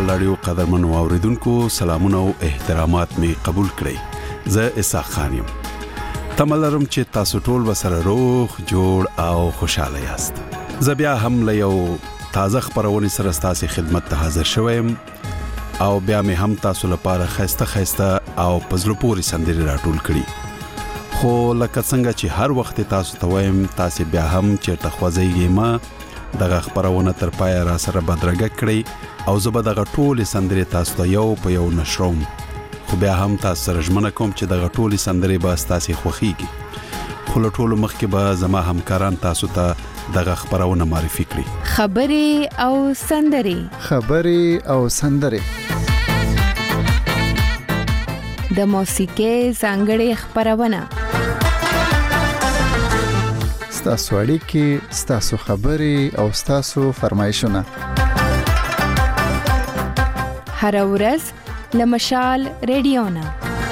مشال رادیو قدرمنو اوریدونکو سلامونه او احترامات می قبول کړئ. زه اسحاق خان یم. تمه لرم چې تاسو ټول وسره روغ جوړ او خوشاله یاست. زه بیا هم له یو تازه خبرونې سره ستاسو خدمت ته حاضر شوم او بیا مې هم تاسو لپاره خسته او پزلو پوري سندري راټول کړي. خو لکه څنګه چې هر وخت تاسو ته وایم تاسو بیا هم چیرته خوځېږئ ما دغه خبرونه تر پای را سره بدرګه کړئ او زه به دغه ټول سندري تاسو ته یو په یو نشروم. خو بیا هم تاسو سره ژمنه کوم چې دغه ټول سندري به تاسو خوښیږي. خو له ټولو مخکې به زما همکاران تاسو ته دغه خبرونه معرفي کړي. خبري او سندري د موسیقۍ څنګه خبرونه ستاسو اړیکې، ستاسو خبري او ستاسو فرمایشونه هر ورځ لمشال رادیونا.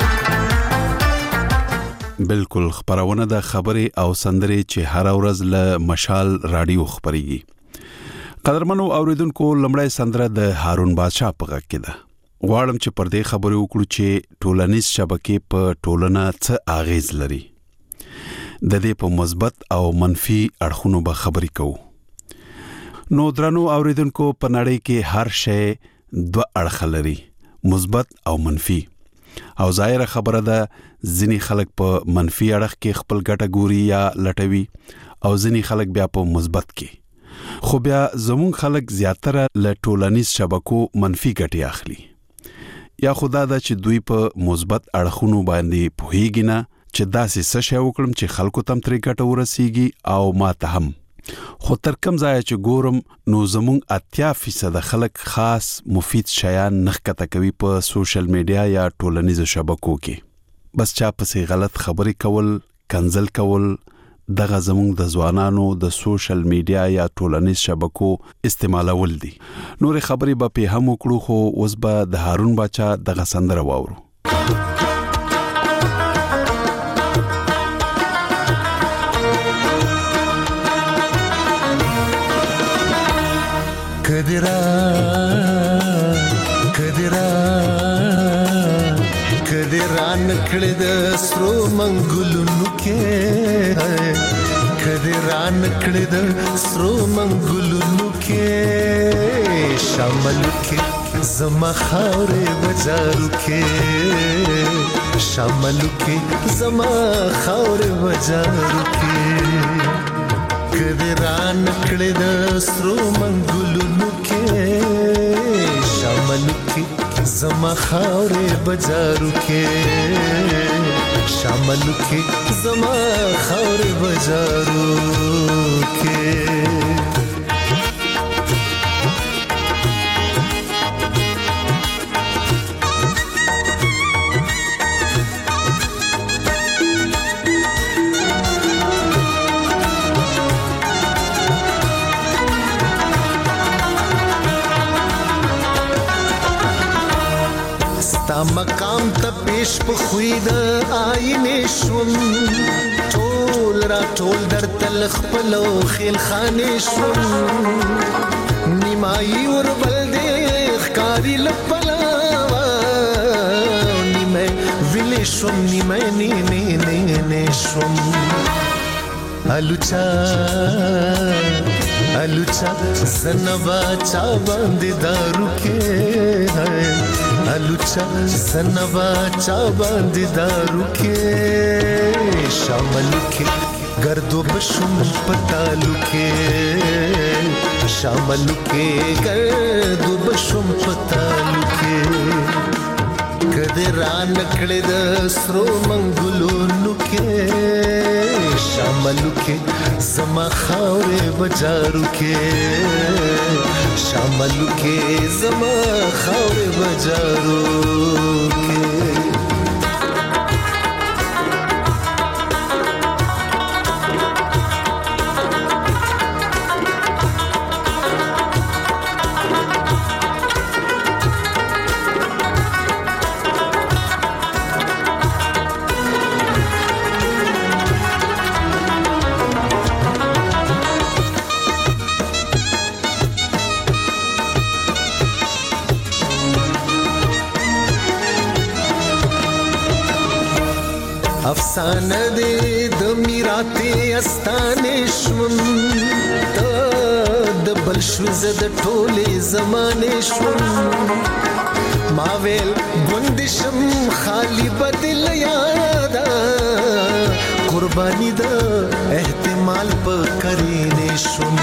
بالکل خبرونه د خبري او سندري چې هر ورځ له مشال رادیو خبريږي. قدرمنو اوریدونکو لمړی سندره د هارون بادشاه په غږ کې ده. غواړم چې پر دې خبرو وکړو چې ټولنیز شبکې په ټولنه څه اغیز لري. د دې په مثبت او منفي اړخونو به خبرې کوو. نو درنو اوریدونکو په نړۍ کې هر شی دوه اړخ لري، مثبت او منفي. او ظاهره خبره ده ځینی خلک په منفي اړخ کې خپل ګټه ګوري یا لټوي او ځینی خلک بیا په مثبت کې. خو بیا زموږ خلک زیاتره له ټولنیز شبکو منفي ګټه اخلي. یا خدا دا چې دوی په مثبت اړخونو باندې پوهیږي نه چې داسې څه شی وکړم چې خلکو تم ترې ګټه ورسیږي او ما ته هم. خو تر کوم ځای چې ګورم نو زموږ 80% خلک خاص مفید شیان نخکته کوي په سوشل میډیا یا ټولنیزو شبکو کې. بس چا پسې غلط خبرې کول، کنزل کول، دغه زموږ د ځوانانو د سوشل میډیا یا ټولنیز شبکو استعمالول دي. نور خبرې به په هم وکړو خو اوس به د هارون بادشاه دغه سندره واورو. کدرا نکړه د سرو منګلونو کې، کدرا نکړه د سرو منګلونو کې، شامل کې زما خاورې بازارو کې، شامل کې زما خاورې بازارو کې، کدرا نکړه د سرو منګلونو کې، شامل کې زما خاورې بازارو کې، شامل کې زما خاورې بازارو کې. مقام ته پیش په خوید آینه شوم، ټول را ټول در تل خپلو خیل خانه شوم، نیمای ور بل دې ښکاری لپلا نیمه ویل شوم، نیمه نه شوم. الوچا زنبا چا باندې دارو کې، الوچا زنبا چا باندې دارو کې، شامل کې گردو بشم پتالو کې، شامل کې گردو بشم پتالو کې، کدرا نکړه د سرو منګلونو کې، شامل کې زما خاورې بازارو کې، شامل کې زما خاورې بازارو کې. افسانه دې د میراته استانه شوم ته د بل شو زد ټوله زمانه شوم ما ویل ګوندشم خالی بدل یادا قربانی د احتمال په کرینه شوم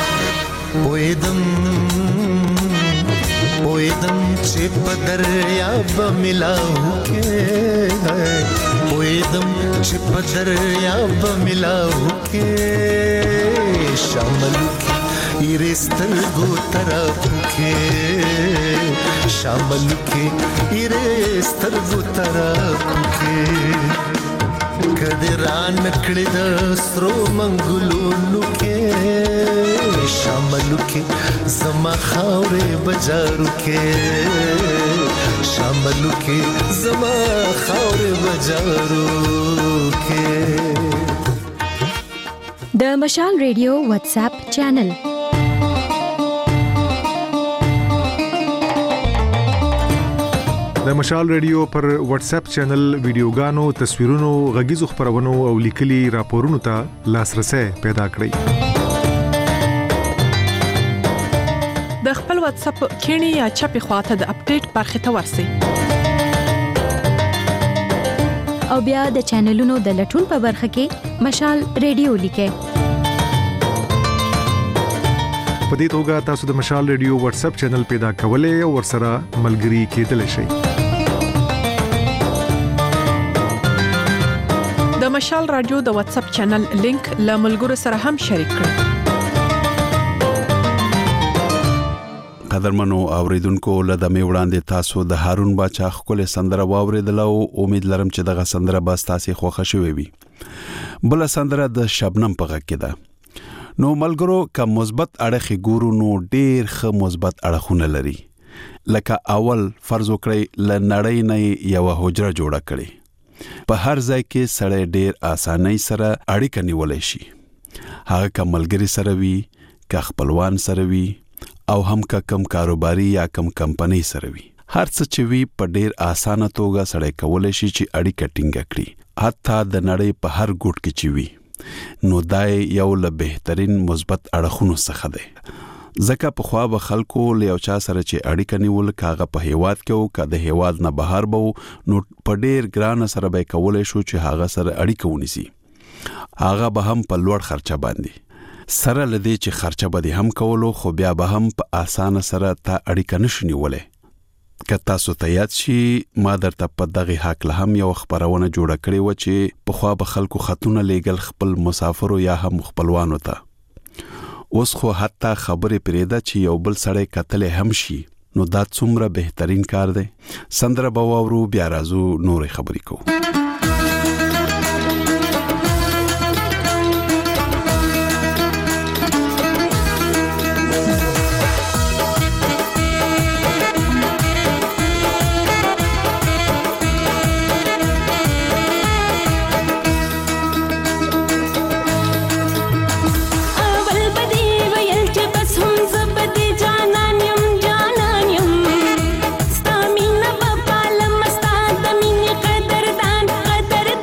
پویدم چې په دریاب ملاو کې پویدم چې په دریاب ملاو کې شامل کې ایرستر گو طرف کې شامل کې ایرستر گو طرف کې کدران کړي د سترو منګلونو کې شامل کې زما خاورې بجارو کې شامل کې زما خاورې بجارو کې د مشال ریډیو واتس اپ چینل د مشال ریډیو پر واتس اپ چینل ویډیوګانو تصویرونو غږیزو خبرونو او لیکلي راپورونو ته لاسرسي پیدا کړئ د خپل واتس اپ کینی یا چپی خواته د اپډیټ برخه ته ورسئ او بیا د چینلونو د لټون په برخه کې مشال ریډیو لیکئ په دې توګه تاسو د مشال ریډیو واتس اپ چینل پیدا کولای او ورسره ملګري کېدلی شئ د مشال رادیو د واتس اپ چینل لینک له ملګرو سره هم شریک کړئ قدرمنو اوریدونکو لدمه وړاندې تاسو د هارون باچا خپل سندره واوریدل او امید لرم چې دغه سندره به تاسو خوښ شوي وي بل سندره د شبنم په غږ کې ده نو ملګرو کوم مثبت اړخ ګورو نو ډیر ښه مثبت اړخونه لري لکه اول فرض وکړئ لنړۍ نه یو حجره جوړه کړي په هر ځای کې سړی ډیر اسانۍ سره اړیکه نیولای شي هغه کوم ملګری سره وي که خپلوان سره وي او هم کم کاروباري یا کم کمپنۍ سره وي هر څه چې وي په ډیر اسانه توګه سړی کولای شي چې اړیکه ټینګه کړي حتی د نړۍ په هر ګوټ کې چې وي نو دای یو له بهترین مثبت اړخونو څخه دی ځکه په خوا به خلکو له یو چا سره چې اړیکه نیول کاغه په هیواد کې او که د هیواد نه بهر بو نو په ډیر ګران سره به کولای شو چې هغه سره اړیکه ونیسي هغه به هم په لوړ خرچه باندې سره لدی چې خرچه به هم کولو خو بیا به هم په اسانه سره تا اړیکه نشونی ولې که تاسو ته یاد شي ما درته په دغه حق له هم یو خبرونه جوړه کړې و چې په خوا به خلکو خطونه لیګل خپل مسافرو یا هم خپلوانو ته اوس خو حتی خبرې پرېده چې یو بل سړی کتل هم شي نو دا څومره بهترین کار دی سندره به واورو بیا راځو نورې خبرې کوو قدردان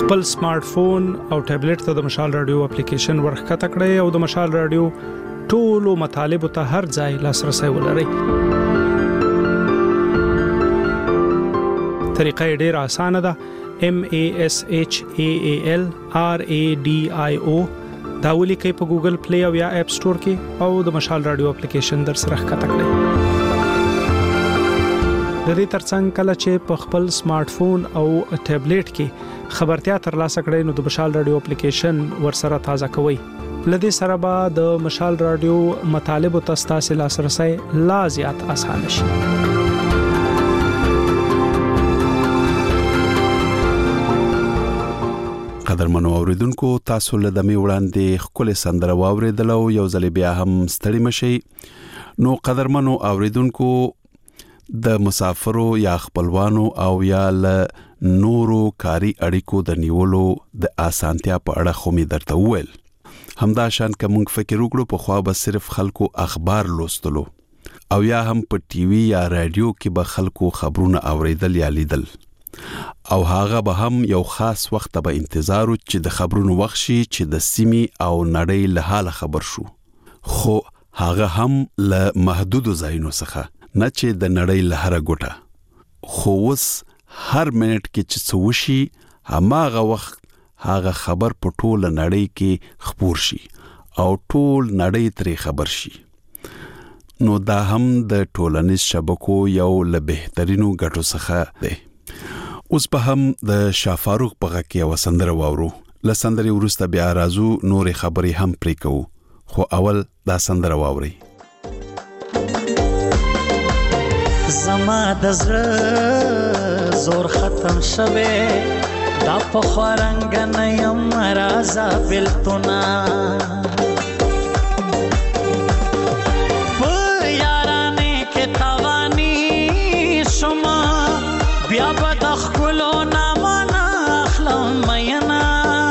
خپل سمارټ فون او ټابلیټ ته د مشال رادیو اپلیکیشن ورخکته کړئ او د مشال رادیو ټولو مطالبه ته هر ځای لاسرسي ولرئ. طریقه ډېر اسانه ده. MASHAALRADIO دا ولیکئ په ګوګل پلی او یا اپ سٹور کې او د مشال رادیو اپلیکیشن در سره ښکته کړئ. د دې ترڅنګ کله چې په خپل سمارټ فون او ټابلیټ کې خبرتیا ترلاسه کړئ نو د مشال رادیو اپلیکیشن ورسره تازه کوئ. لدې سره به د مشال رادیو مطالبه ته ستاسو لاسرسي لا زیات آسان شي. قدرمنو اوریدونکو تاسو له دمه وړاندې خپل سندره واوریدل او یو ځل بیا هم ستړي مشي. نو قدرمنو اوریدونکو د مسافرو یا خپلوانو او یا له نورو کاری اړیکو د نیولو د اسانتیا په اړه خو می درته وویل. همدا شان کوم فکر وکړو په خوا به صرف خلکو اخبار لوستلو او یا هم په ټي وي یا رادیو کې به خلکو خبرونه اوریدل یا لیدل او هغه به هم یو خاص وخت به انتظار چې د خبرونو وخت شي چې د سیمې او نړۍ له حاله خبر شو. خو هغه هم له محدود ځایونو څخه نه چې د نړۍ له هر ګوټه. خو اوس هر منټ کې چې څه وشي هماغه وخت هغه خبر په ټول نړۍ کې خپور شي او ټول نړۍ ترې خبر شي. نو دا هم د ټولنیز شبکو یو له بهترینو ګټو څخه دی. اوس په هم د شافاروق په غږ کې وسندره واورو. لسندري ورسته بیا راځو نور خبرې هم پرې کوو. خو اول دا سندره واوري. زما د زړه زور ختم شوه دا په خورنګ نه یم رازا بلتونا په یارانه کې توانی شما بیا به د خپلو نامه اخلم مینا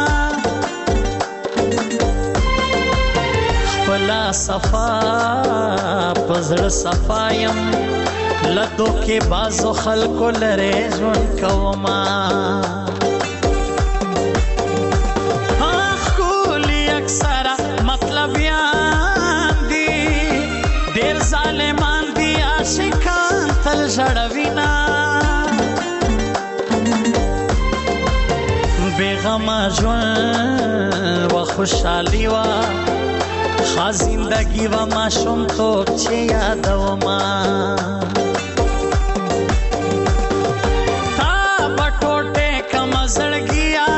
خپلا صفا پزړه صفایم لدو کې بازو خلکو لره ژوند کوما اخولی اکثر مطلب یان دی ډیر ظالمان دی عاشقان تل ژړوینا بیغما ژوند و خوشحالی وا خا زندگی و ماشوم تو چې یادوما زړګیا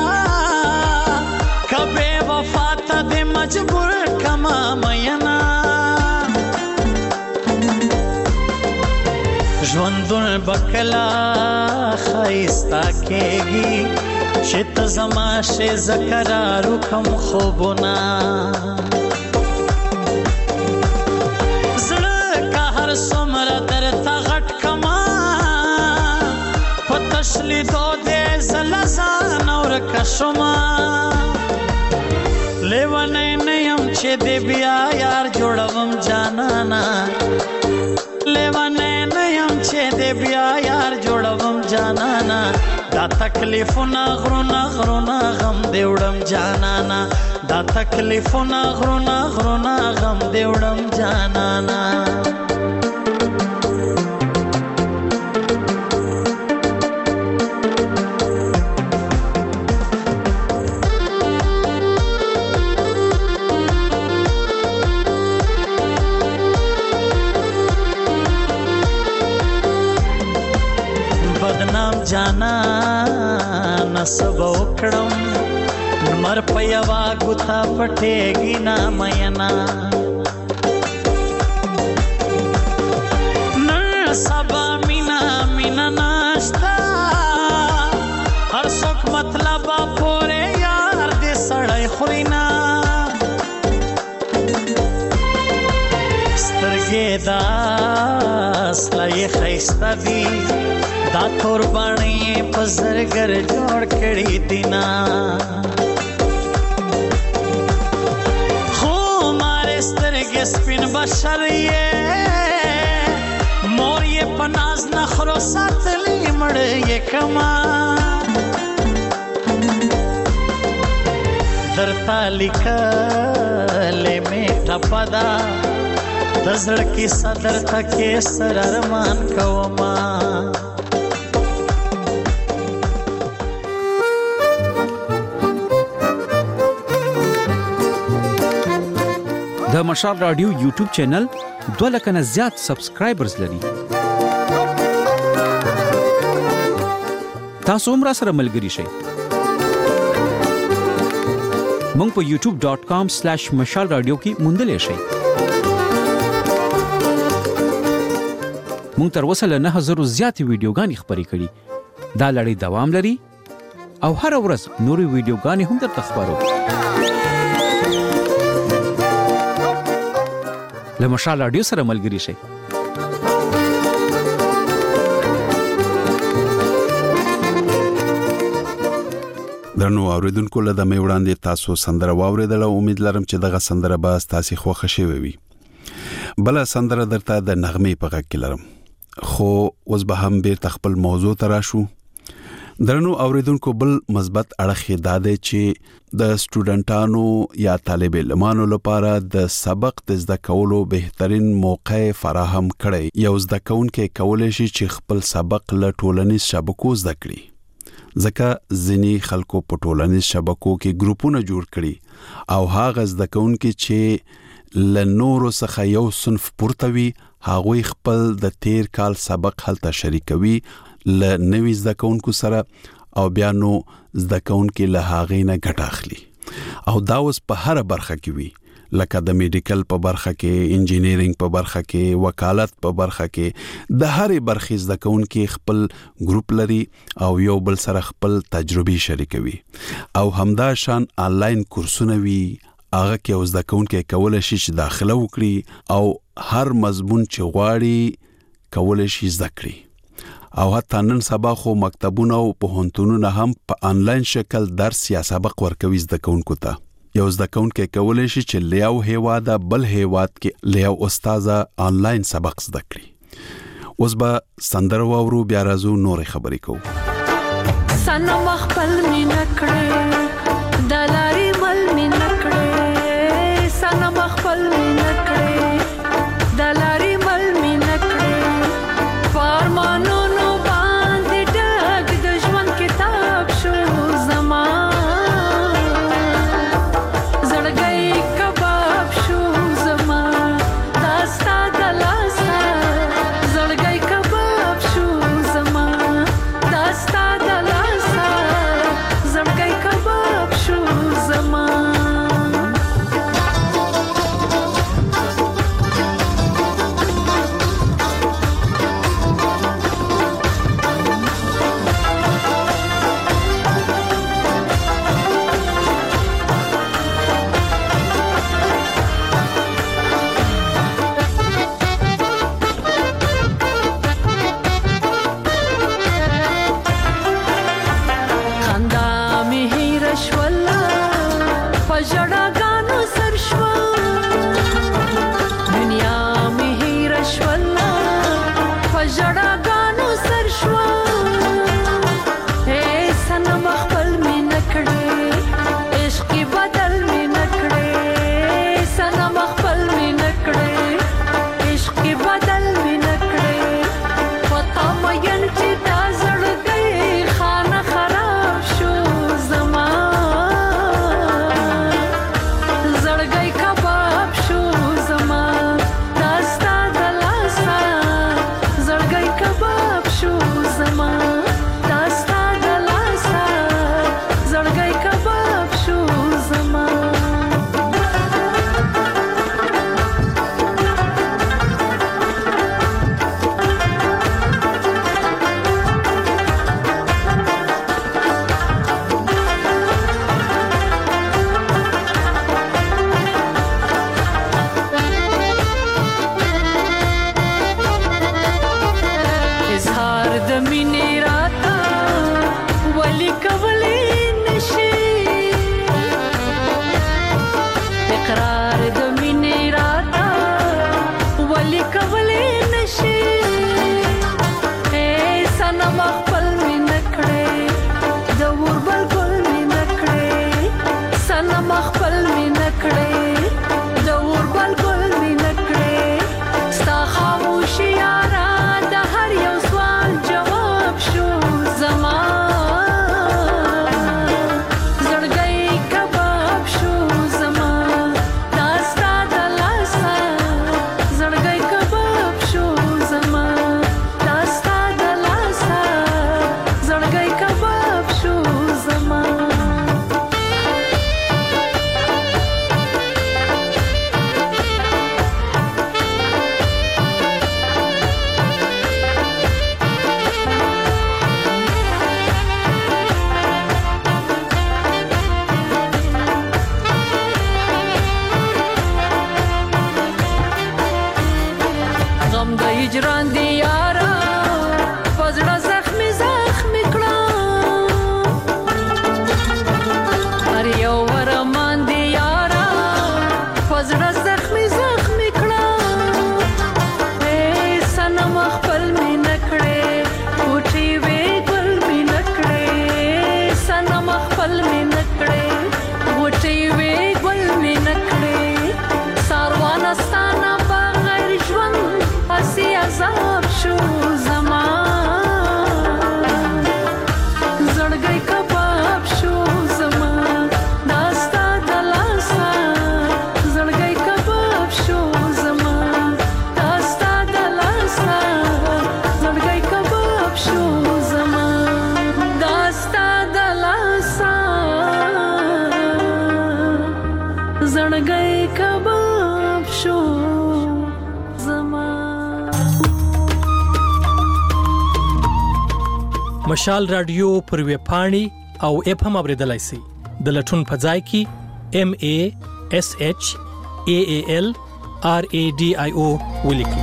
کبه وفات دې مجبور کما مینا ژوندون بکلا خیستا کېږي چې ته زما شه ذکرارو کم خوبونه زړه کا هر څومره درته غټ کما پتشلی دو زلزان اور کشما لیوانه نیم چې دې بیا یار جوړوم جانانا لیوانه نیم چې دې بیا یار جوړوم جانانا دا تکلیفونه غرونه غرونه غم دې وړم جانانا دا تکلیفونه غرونه غرونه غم دې وړم جانانا जाना नसब उकड़म मर पयवा गुथा पटेगी ना मयना न सबा मीना मीना नाश्ता हर सुख मतलब पोरे यार दे सड़ाई खुरीना स्तरगे दास लाई खैस्ता दी دا تور باڼې په زرګر جوړ کړي دینا خو ماره سترګې سپین بشر یې مور یې پناز نخرو ساتلې مړ یې کما تا لیکلې میټه پدا د زړه کې صدر تکې سر ارمان کوما د مشال رادیو یوټیوب چینل 2 لک نه زیات سبسکرایبرز لري. تاسو هم سره ملګري شئ. مونږ په youtube.com/mashalradio کې موندلې شئ. مونږ تر اوسه له 9000 زیات ویډیوګانې خپرې کړې. دا لړۍ دوام لري او هر ورځ نورې ویډیوګانې هم درته خبرو. له مشال رادیو سره ملګري شئ. درنو اوریدونکو له دمه وړاندې تاسو سندره واوریدله. امید لرم چې دغه سندره به تاسو خوښ شي وي. بل سندره درته د نغمه په غږ کې لرم. خو اوس به هم به خپل موضوع تراشو. درنو اوریدونکو بل مثبت اړخ داده چې د سټوډنټانو یا طالب علمانو لپاره د سبق د زده کولو بهترین موقع فراهم کړي. یو زده کوونکی کولای شي چې خپل سبق له ټولنیز شبکو زده کړي. ځکه ځینې خلکو په ټولنیز شبکو کې ګروپونه جوړ کړي او هغه زده کوونکي چې له نورو څخه یو صنف پورته وي هغوی خپل د تیر کال سبق هلته شریکوي له نوي زده کوونکو سره او بیا نو زده کوونکي له هغې نه ګټه اخلي. او دا اوس په هر برخه کې وي، لکه د میډیکل په برخه کې، انجینیرینګ په برخه کې، وکالت په برخه کې. د هرې برخې زده کوونکي خپل ګروپ لري او یو بل سره خپل تجربې شریکوي. او همدا شان آنلاین کورسونه وي، هغه کې اوس زده کوونکي کولای شي چې داخله وکړي او هر مضمون چې غواړي کولای شي زده کړي. او حتی نن سبا خو مکتبونه او پوهنتونونه هم په آنلاین شکل درس یا سبق ورکوي زده کوونکو ته. یو زده کوونکی کولای شي چې لیاو هیواد بل هیواد کې لیاو استاد آنلاین سبق زده کړي. اوس به سندره واورو، بیا راځو نورې خبرې کوو. سنم خپل می نکړې دلاري مل می نکړې سنم خپل می نکړې دلاري مل می نکړې فرمانو زړګي کباب شو زما. مشال رادیو پر ویب پاڼې او اپ هم اوریدلای شئ. د لټون په ځای کې MASHALRADIO ولیکئ.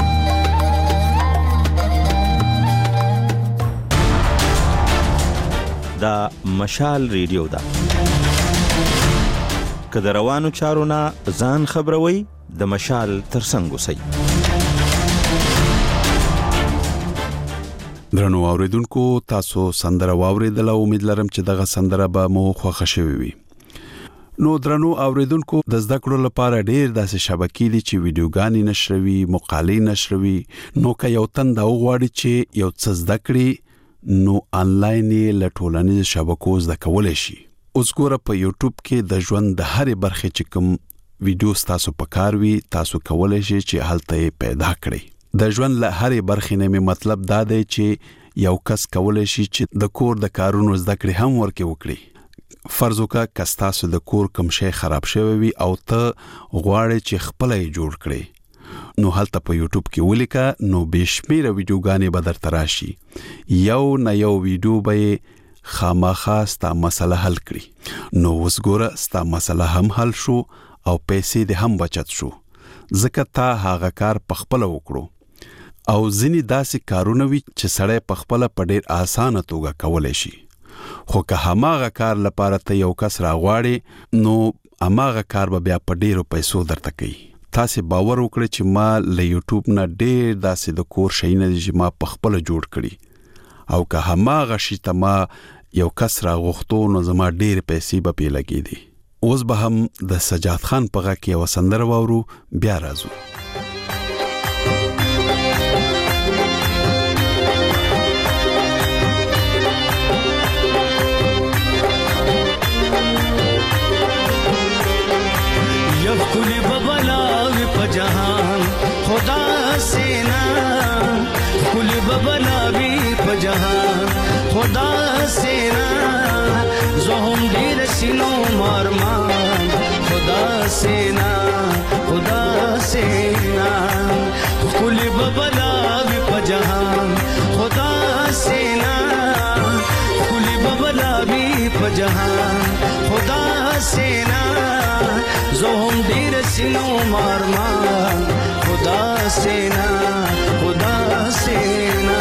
دا مشال ریډیو ده. که د روانو چارو نه ځان خبروي د مشال ترڅنګ اوسئ. درنو اوریدونکو تاسو سندره واوریدله. امید لرم چې دغه سندره به مو خوښه شوي وي. نو درنو اوریدونکو د زده کړو لپاره ډېر داسې شبکې دي چې ویډیوګانې نشروي، مقالې نشروي. نو که یو تند غواړي چې یو څه زده کړي نو انلاین له ټولنیزو شبکو زده کولای شي. اوس ګوره په یوټیوب کې د ژوند د هرې برخې چې کوم ویډیو تاسو پکار وي تاسو کولای شئ چې هلته پیدا کړئ. د ژوند له هرې برخې نه مطلب دا دی چې یو کس کولای شي چې د کور د کارونو زده کړې هم ورکې وکړي. فرض وکړه که تاسو د کور کوم شی خراب شوی وي او ته غواړې چې خپل یې جوړ کړې نو هلته په یوټیوب کې ولیکه نو بشمیره ویډیوګانې به درته راشي. یو نه یو ویډیو به خامخا ستا مسله حل کړي. نو اوس ګوره ستا مسله هم حل شو او پیسې دې هم بچت شو ځکه تا هغه کار په خپل وکړو. او ځینې داسې کارونه وي چې سړی په خپل په ډېر اسانه توګه کولای شي. خو که هماغه کار لپاره ته یو کس راغواړي نو هماغه کار به بیا په ډېرو پیسو درته کوي. تاسې باور وکړئ چې ما له یوټیوب نه ډېر داسې د کور شیونه دي چې ما په خپل جوړ کړي او که هماغه شي ته ما یو کس راغوښتو نو زما ډېر پیسې به پې لګېدې. اوس به هم د سجاد خان په غږ کې یوه سندره واورو بیا راځو. کلی ببلاوی پا جہان خدا سینا کلی ببلاوی پا جہان خدا سینا زہم دیر سینو مارمان خدا سینا خدا سینا کلی ببلاوی پا جہان خدا سینا کلی ببلاوی پا جہان خدا سینا زہم دیر سینو مارمان خدا سینا خدا سینا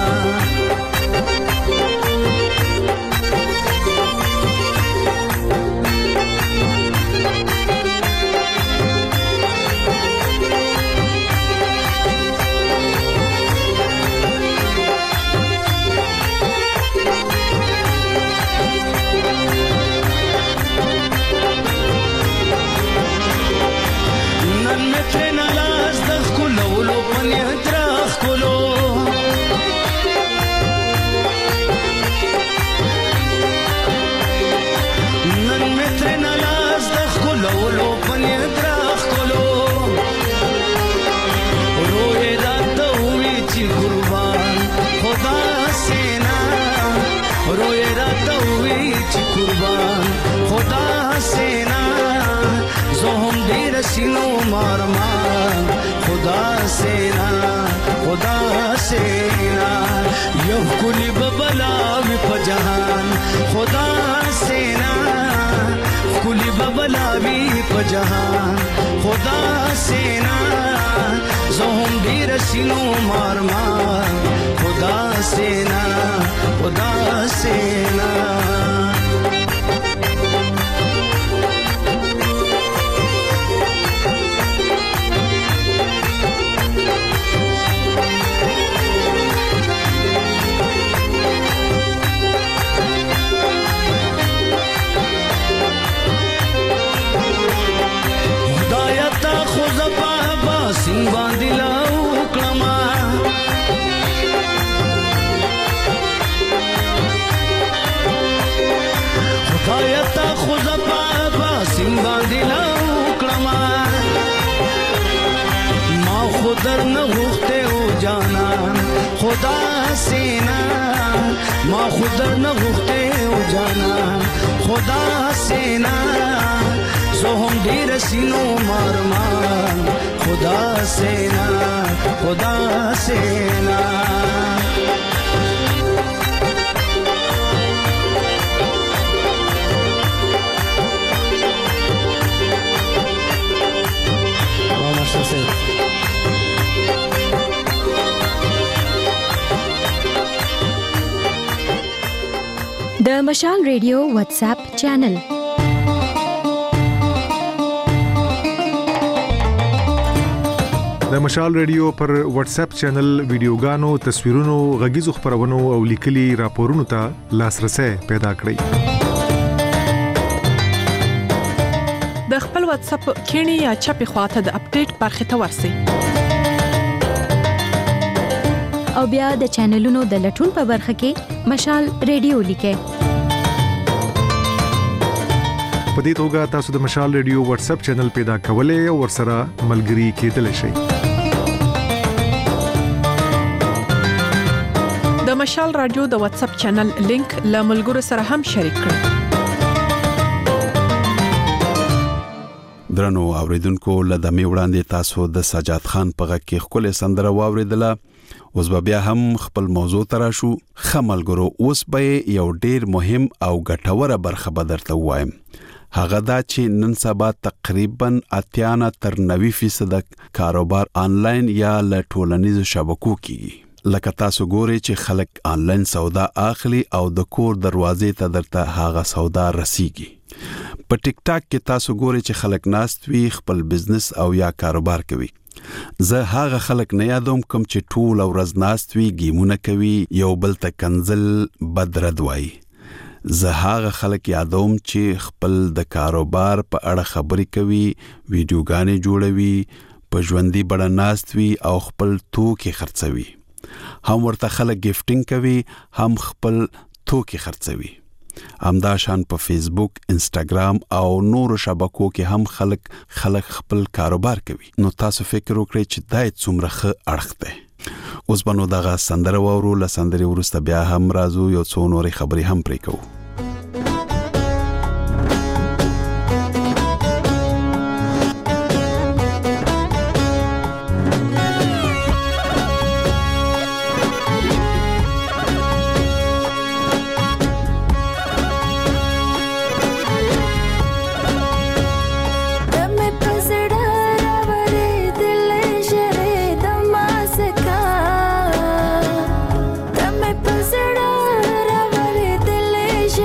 سینو مارمان خدا سینا خدا سینا یو کلی ببلاوی پا جہان خدا سینا کلی ببلاوی پا جہان خدا سینا زہم دیر سینو مارمان خدا سینا خدا سینا در نغوخته او جانان خدا سینا ما خود در نغوخته او جانان خدا سینا زهم ډیر سینو مارمان خدا سینا د مشال ریډیو واتس اپ چینل د مشال ریډیو پر واتس اپ چینل ویډیوګانو تصویرونو غږیزو خبرونو او لیکلي راپورونو ته لاسرسي پیدا کړئ د خپل واتس اپ کینی یا چپی خواته د اپډیټ برخه ته ورسی او بیا د چینلونو د لټون په برخه کې مشال ریډیو لیکه په دې توګه تاسو د مشال ریډیو واتس اپ چینل پیدا کولای او ورسره ملګري کېدلی شئ د مشال رادیو د واتس اپ چینل لینک له ملګرو سره هم شریک کړئ درنو اوریدونکو لدمه وړاندې تاسو د سجاد خان په غږ کې خپل سندره واوریدله اوس بیا هم خپل موضوع ترا شو خملګرو اوس به یو ډیر مهم او ګټوره برخه بدرته وایم هغه دا چې نن سبا تقریبا 98% کاروبار آنلاین یا له ټولنیزو شبکو کیږي لکه تاسو ګورئ چې خلک آنلاین سودا اخلي او د کور دروازې ته درته هغه سودا رسیږي په ټیک ټاک کې تاسو ګورئ چې خلک ناست وي خپل بزنس او یا کاروبار کوي زه هغه خلک نه یادوم کوم چې ټول ورځ ناست وي گیمونه کوي یو بل ته کنزل بدرد وای زه هغه خلک یادوم چې خپل د کاروبار په اړه خبرې کوي ویډیوګانې جوړوي په ژوندۍ بڼه ناست وي او خپل توکي خرڅوي هم ورته خلک گیفټینګ کوي هم خپل توکي خرڅوي همدا شان په فیسبوک انستګرام او نور شبکو کې هم خلک خپل کاروبار کوي نو تاسو فکر وکړئ چې دای څومره ښه اړخ دی اوس بنو دغه سندره وورو لسندري ورسته بیا هم راځو یو څو نورې خبرې هم پرې کوو She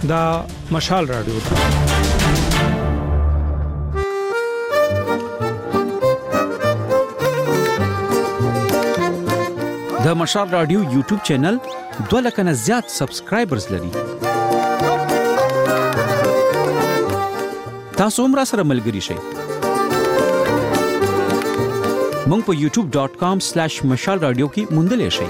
دا مشال رادیو ده. د مشال رادیو یوټیوب چینل 2 لک نه زیات سبسکرایبرز لري. تاسو هم را سره ملګري شئ. مونږ په youtube.com/mashalradio کې موندلې شئ.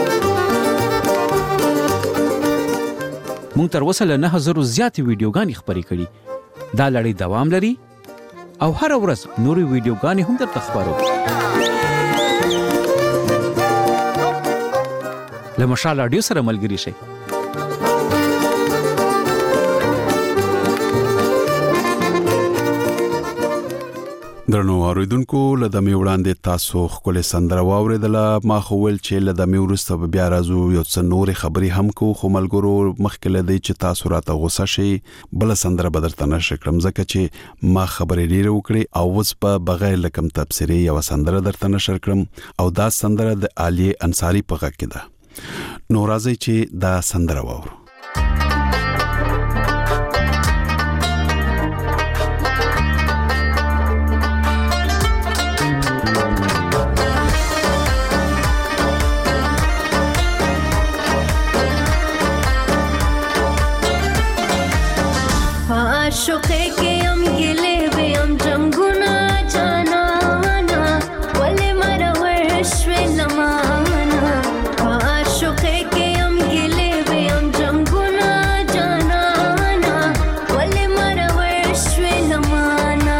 مونږ تر اوسه له 9000 زیاتې ویډیوګانې خپرې کړي. دا لړۍ دوام لري او هر ورځ نورې ویډیوګانې هم درته خبرو. له مشال رادیو سره ملګري شئ. درنو اوریدونکو لدمه وړاندې تاسو خپل سندره واوریدله. ما خو ول چې لدمه ورسته بیا راځو یو څه نور خبري هم کو خو ملګرو مخکې لدی چې تاسو راته غوسه شي بل سندره بدرته نشه کړم ځکه چې ما خبرې ډیره وکړې او اوس په بغیر لکم تفسیری یو سندره درته نشر کړم او دا سندره د علي انصاری په غږ کې ده. نو راځي چې دا سندره واورو. आशुके के हम गिले वे हम जंगुना जाना ना वले मरवर श्वे लमाना. आशुके के हम गिले वे हम जंगुना जाना ना वले मरवर श्वे लमाना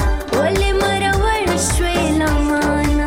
वले मरवर श्वे लमाना.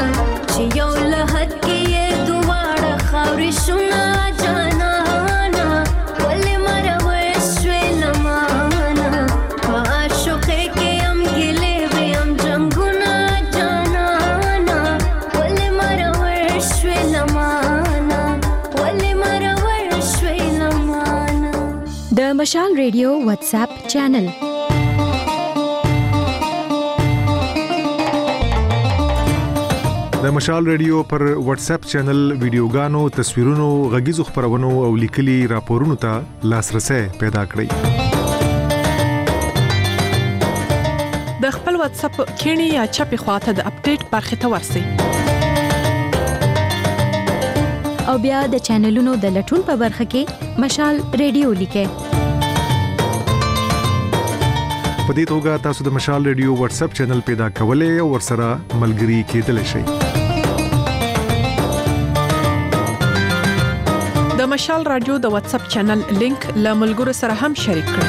یو لحد کې دواړه خاورې شونه جانانا مشال ریډیو واتس اپ چینل. د مشال ریډیو پر واتس اپ چینل ویډیوګانو، تصویرونو، غږیزو خبرونو او لیکلي راپورونو ته لاسرسي پیدا کړئ. د خپل واتس اپ کینی یا چپی خواته د اپډیټ برخه ته ورسی او بیا د چینلونو د لټون په برخه کې مشال ریډیو لیکه. په دې توګه تاسو د مشال ریډیو واتس اپ چینل پیدا کولای او ورسره ملګري کېدلی شئ. د مشال رادیو د واتس اپ چینل لینک له ملګرو سره هم شریک کړئ.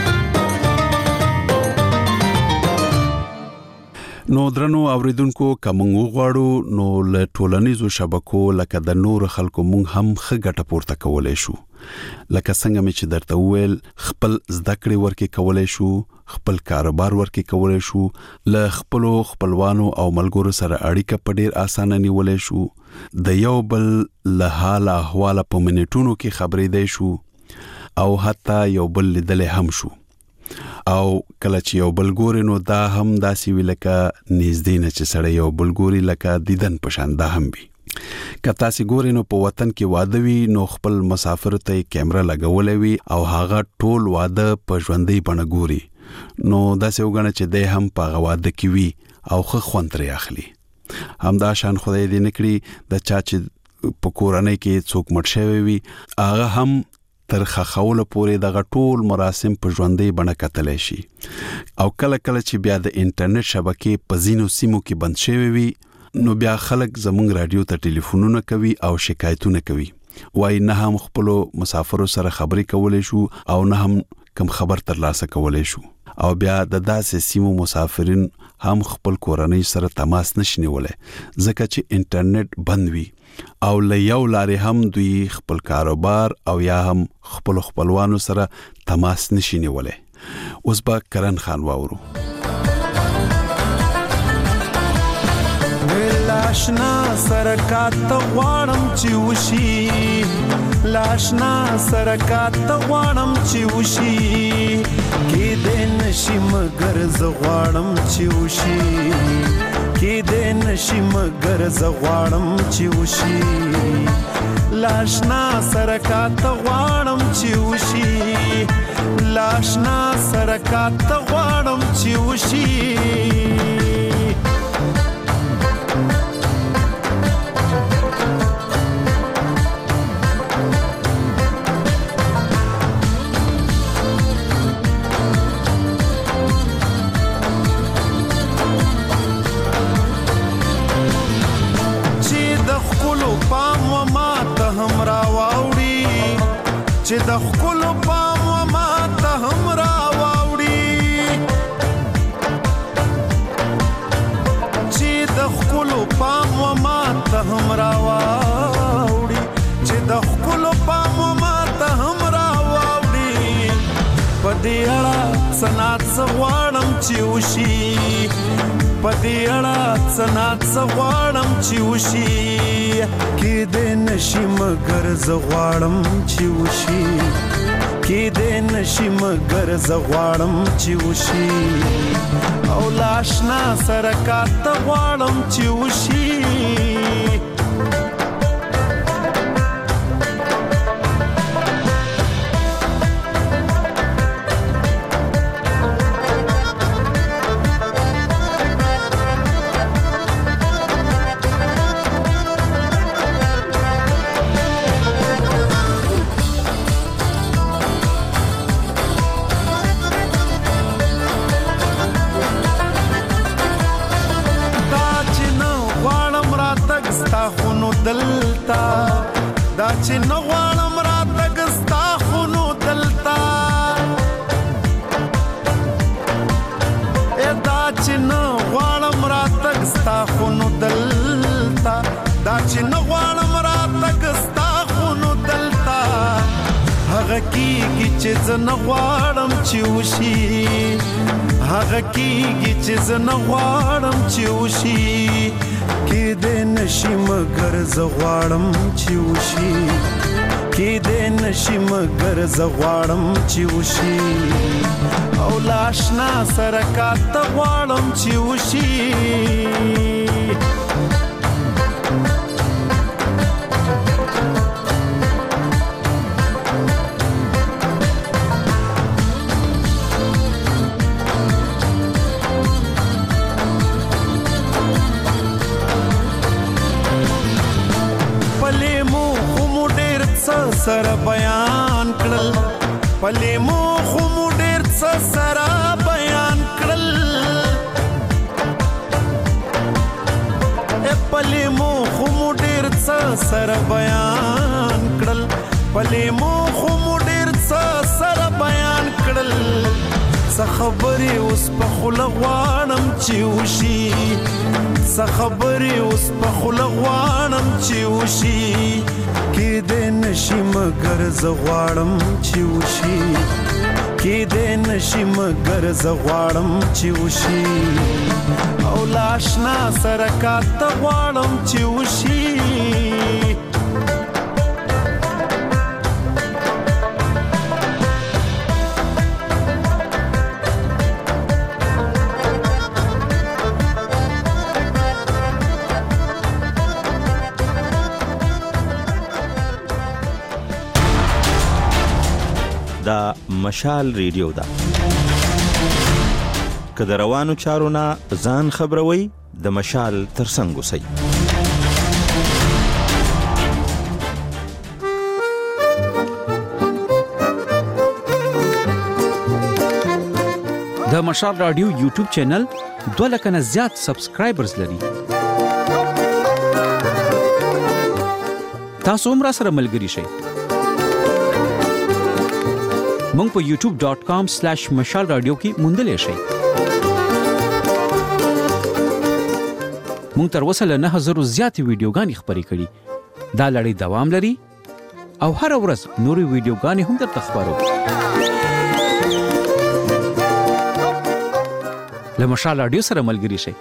نو درنو اوریدونکو کوم غواړو نو له ټولنیزو شبکو لکه د نور خلکو مونږ هم خګټه پورته کولای شو. لکه څنګه مې چې درته وویل خپل زده کړې ورکې کولای شو، خپل کاروبار ورکې کولای شو، له خپلو خپلوانو او ملګرو سره اړیکه په ډیر اسانه نیولای شو، د یو بل له حال احوال په منټونو کې خبرې دی شو او حتی یو بل لیدل هم شو. او کله چې یو بل ګوري نو دا هم داسې وی لکه نږدې نه چې سړی یو بل ګوري لکه دیدن پشان دا هم وي. که تاسو ګورئ نو په وطن کې واده وي نو خپل مسافر ته کیمرا لګولې وي او هغه ټول واده په ژوندۍ بڼه ګوري نو داسې وګڼه چې د هم په واده کې وي او خو خوندري اخلي. هم دا شان خدای دې نکړي د چا چې په کورنۍ کې څوک مړ شوی وي هغه هم تر خخول پورې دغه ټول مراسم په ژوندۍ بڼه کتلی شي. او کله کله چې بیا د انټرنیټ شبکې په ځینو سیمو کې بند شوی وي نو بیا خلک زموږ رادیو ته ټلیفونونه کوي او شکایتونه کوي، وای نه هم خپل مسافرو سره خبرې کولای شو او نه هم کم خبر ترلاسه کولای شو. او بیا د داسې سیمو مسافرین هم خپل کورنۍ سره تماس نشي نیولای ځکه چې انټرنیټ بند وي او له یو لارې هم دوی خپل کاروبار او یا هم خپل خپلوانو سره تماس نشي نیولای. اوس به کرن خان واورو. لاشنا سرکات غواړم چې وشي، لاشنا سرکات غواړم چې وشي، کې دې نشي مگر زه غواړم چې وشي، کې دې نشي مگر زه غواړم چې وشي، لاشنا سرکات غواړم چې وشي، لاشنا سرکات غواړم چې وشي. چې د خپل پام و ما ته هم راوړي، چې د خپل پام و ما ته هم راوړي، چې د خپل پام و ما ته هم راوړي، په دې اړه سنات غواړم چې وشي، په دې اړه سنات غواړم چې وشي، کې دې نشي مگر زه غواړم چې وشي، کې دې نشي مگر زه غواړم چې وشي، او لاشنا سرکات غواړم چې وشي. دلتا دا چې نه غواړم راتګ ستا خو نو دلتا، دا چې نه غواړم راتګ ستا خو نو دلتا، دا چې نه غواړم راتګ ستا خو نو دلتا، هغه کیږي چې زه نه غواړم چې وشي، هغه کیږي چې زه نه غواړم چې وشي، کې دې نشي مگر زه غواړم چې وشي، کې دې نشي مگر زه غواړم چې وشي او لاشنا سره کاته غواړم چې وشي سره بیان کړل پلې مو خو مو ډېر څه سره بیان کړل پلې مو خو مو ډېر څه سره بیان کړل پلې مو خو مو ډېر څه سره بیان کړل څه خبرې اوس په خوله غواړم چې وشي څه خبرې اوس په خوله غواړم چې وشي کې دې نشي مگر زه غواړم چې وشي کې دې نشي مگر زه غواړم چې وشي او لاشنا سره کاته غواړم چې وشي دا مشال ریډیو ده که د روانو چارو نه ځان خبروي د مشال ترڅنګ اوسئ د مشال رادیو یوټیوب چینل 2 لک نه زیات سبسکرایبرز لري تاسو هم را سره ملګري شئ مونږ په youtube.com/مشال رادیو کې موندلې شئ مونږ تر اوسه له 9000 زیاتې ویډیوګانې خپرې کړي دا لړۍ دوام لري او هر ورځ نورې ویډیوګانې هم درته خپرو له مشال رادیو سره ملګري شئ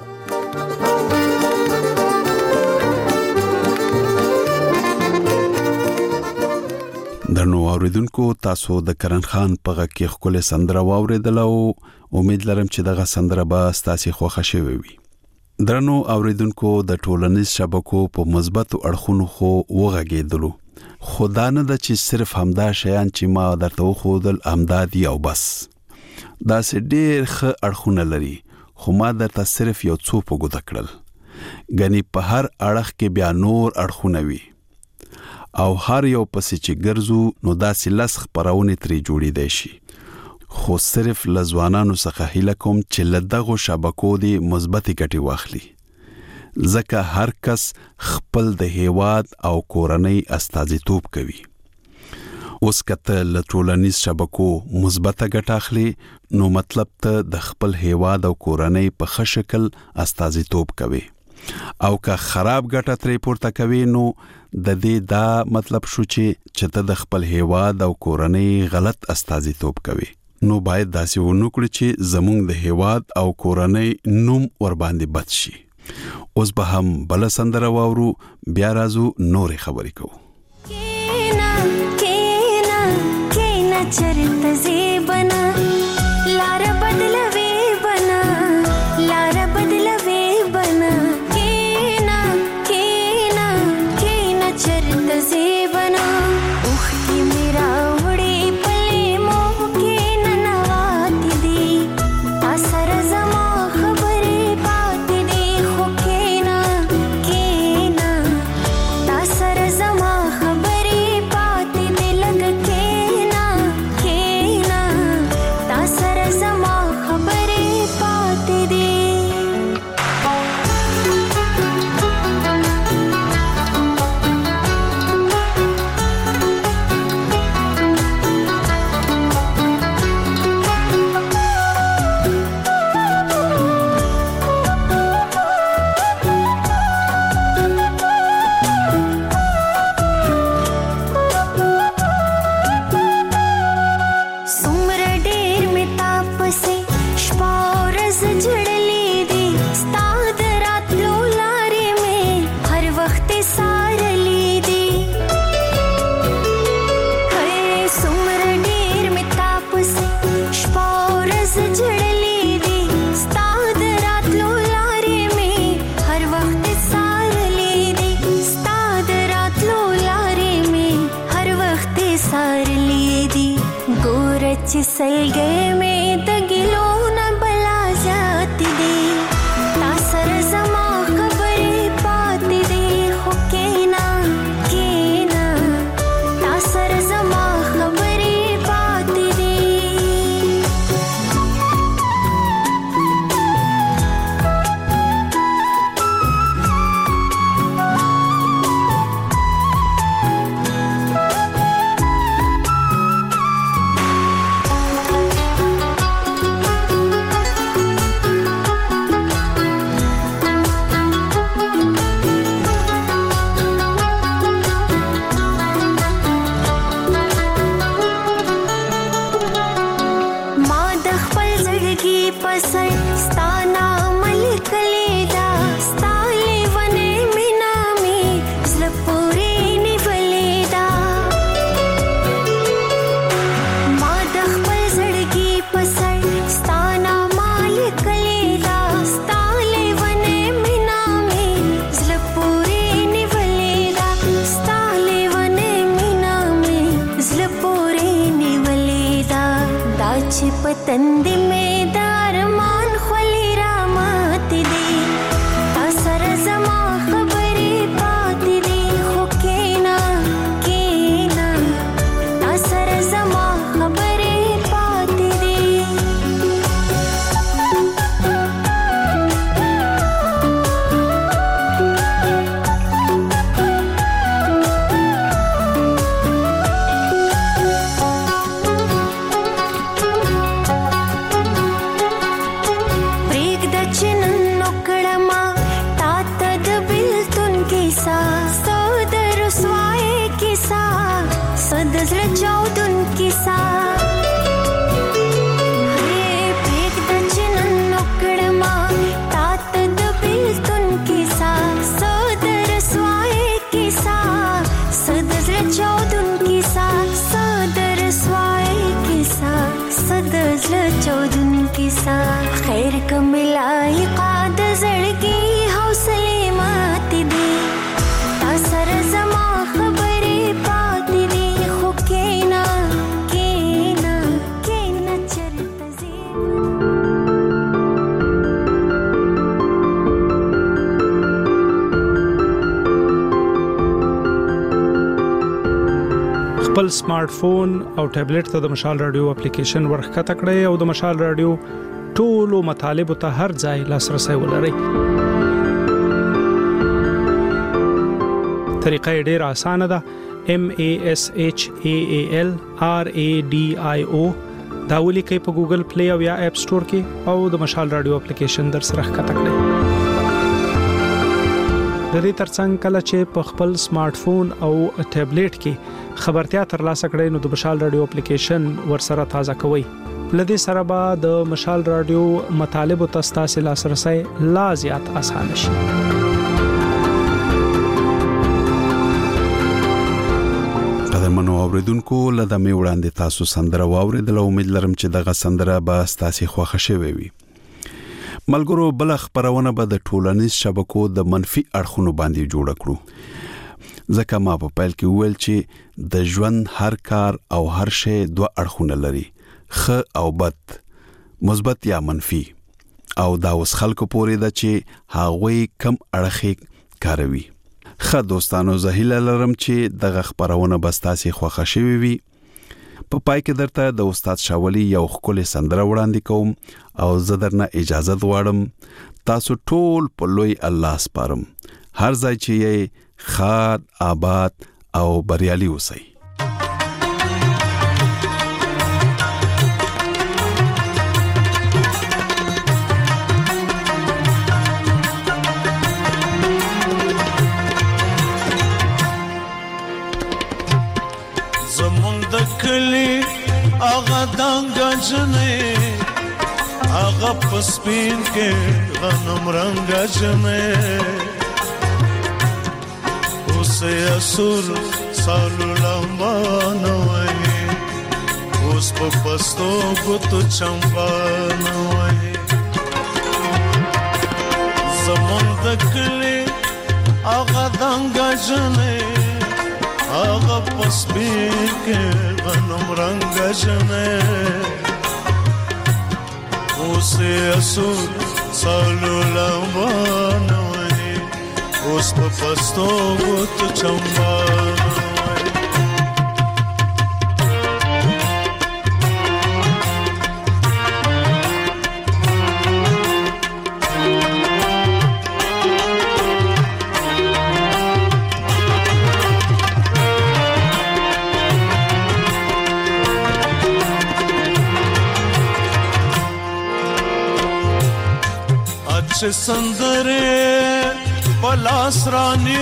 درنو اوریدونکو تاسو د کرن خان په غږ کې خپل سندره واوریدل او امید لرم چې دغه سندره به تاسو خوښ شوي وي درنو اوریدونکو د ټولنیز شبکو په مثبت اړخونو خو وغږیدلو خدا نه د چې صرف همدا شیان چې ما درته خودل امدادي او بس دا سه ډېر ښه اړخونه لري خو ما درته صرف یو څو په ګوته کړل غني په هر اړخ کې بیا نور اړخونه وي او هر یو پسې چې ګرځو نو داسې لس خبرونه ترې جوړې دي شي خو صرف لزوانانو څخه هیله کوم چې لدغه شبکو دی مثبتې ګټې واخلي ځکه هر کس خپل د هیواد او کورنۍ استازیتوب کوي اوس کته له ټولنیز شبکو مثبته ګټه اخلي نو مطلب ته د خپل هیواد او کورنۍ په ښه شکل استازیتوب کوي او که خراب ګټه ترې پورته کوي نو د دې دا مطلب شو چې ته د خپل هیواد او کورنۍ غلط استازیتوب کوي نو باید داسې ونه کړی چې زموږ د هیواد او کورنۍ نوم ور باندې بد شي اوس به هم بل سندره واورو بیا راځو نورې خبرې کوو کینا چرته زیبنا لار بدلوي بنا لار بدلوي بنا کینا چرته زیبنا اوخ کی میرا وړي پلي مو کینا نوات دي اثر زما خبرې پات دي خو کینا اثر زما خبرې پات دي لګ کینا سلګې مې د ګلو نه بلا زیاتې دي تا سره زما خبرې پاتې دي خو کېنا کېنا تا سره زما خبرې پاتې دي पतंद में दारमान खोली रामत दे असर जमा खबरे पाती दे हो केना केना असर जमा खबरे पाती दे खैर कमिलाई काद जड़गी हौसले माती दे असर जमा खबरे पाती दे खो केना केना केना चरत خپل سمارټ فون او ټابلیټ ته د مشال رادیو اپلیکیشن ورخکته کړئ او د مشال رادیو ټولو مطالبه ته هر ځای لاسرسي ولرئ. طریقه ډیره اسانه ده. MASHAALRADIO دا ولیکئ په ګوګل پلی او یا اپ سٹور کې او د مشال رادیو اپلیکیشن در سره ښکته کړئ. د دې ترڅنګ کله چې په خپل سمارټ فون او ټابلیټ کې خبرتیا ترلاسه کړئ نو د مشال رادیو اپلیکیشن ورسره تازه کوئ. لدې سره به د مشال رادیو مطالبه تاسو لاسرسي لا زیات آسان شي. قدرمنو اوریدونکو لدا می وړاندې تاسو سندره واوریدل او امید لرم چې دغه سندره به تاسو خوښ شوي وي. ملګرو بل خبرونه به د ټولنیز شبکو د منفي اړخونو باندې جوړ کړو. ځکه ما په پیل کې ویل چې د ژوند هر کار او هر شی دوه اړخونه لري، خ او بد، مثبت یا منفي، او دا اوس خلکو پورې ده چې هغوی کم اړخې کاروي. خ دوستانو زهیله لرم چې دغه خبرونه به تاسو خوښ شوي وي. په پای کې درته د استاد شاولی یو خولي سندره وړاندې کوم او زه درنه اجازه غواړم. تاسو ټول په لوی الله سپارم. هر ځای چې یې خاد آباد او بریالي اوسئ. आगा दांगा जने आगा पस्पीन के गनम रंगा जने उसे असुर सालू लंबा नवाई उस पस्तो गुत चंपा नवाई समंदकले आगा दांगा जने आगा पस्पीन के गनम रंगा जने اوسه اسور سالو لمبانوي اوس په پستو غوت چمبانوي چې سندره پلاس رانی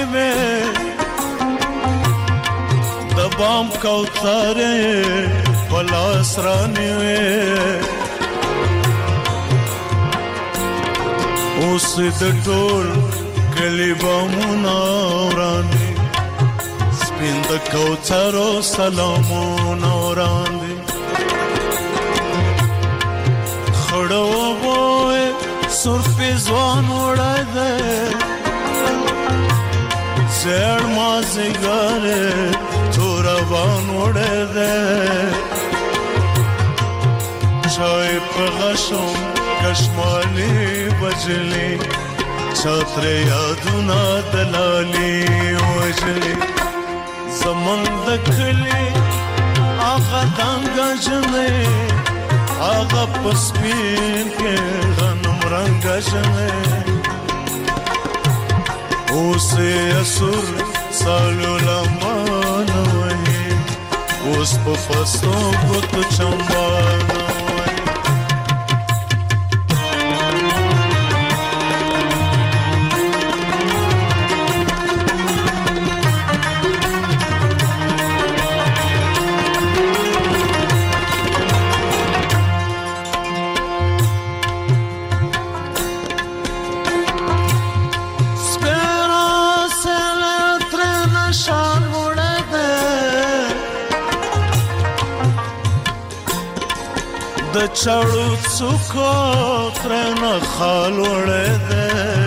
وې د بام کوثره پلاس رانی وې اوس د ټول کلی بامونه ورانی سپین د کوثرو سلامونه ورانی خړو وې سر پہ زوان اڑا دے زیر مازگارے تھوڑا بان اڑا دے چائے پہ غشم کشمالی بجلی چھاتر یادونا دلالی وجلی زمان دکھلی آغا دانگا جنے آغا پسپین کے غنم رنگا جنے اوسے اسور سالو لمان وہی اوس پا فستوں گت چمبانا چړو څوکو ترنه خال وړه ده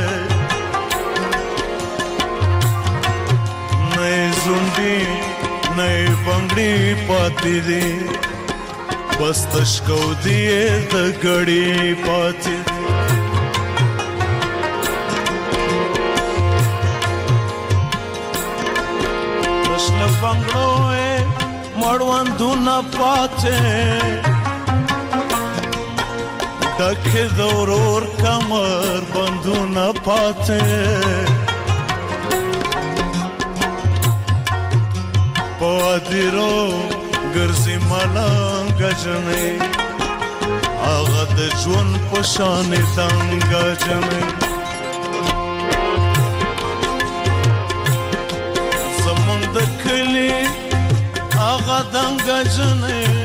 نه زوندي نه بنگړي پاتې دي بس تشکو دی د غړي پاتې پرشن بنگړو مړوان دونه پاتې ډکه دورور کمر بندونه پاته پادیرو ګرځي ملنګ جنې هغه د ژوند په شان څنګه جنې زمون د کلی هغه دنګ جنې